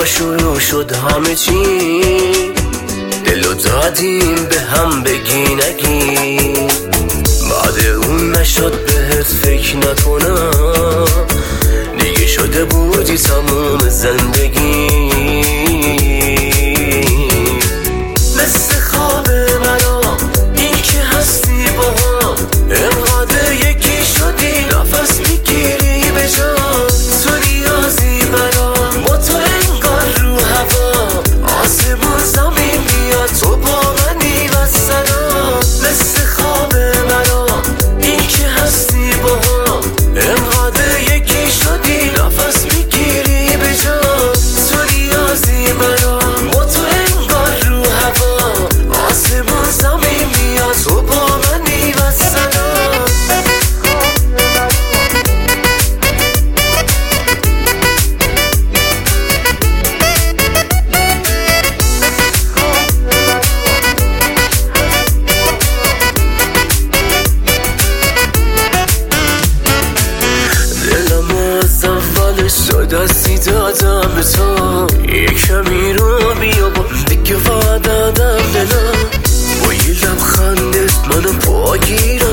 شروع شد همه چی، دلو دادیم به هم بگی نگی. بعد اون نشد بهت فکر نکنم، دیگه شده بودی تموم زندگی. مثل خواب مرا این که هستی با هم، انقدر یکی شدی نفس میگیری به جان. تو نیازی برا با تو انگار رو هوا، آسمون زمین بیاد تو با منی و سلام. مثل خواب مرا این که هستی با هم، انقدر یکی شدی نفس میگیری به جان. تو نیازی برا با تو انگار رو هوا، آسمون زمین بیاد تو با منی و سلام. دستی دادم به تو، یه کمی رو بیا با دیگه وعده دادم دلم. با یه لبخندت منو پاگیرم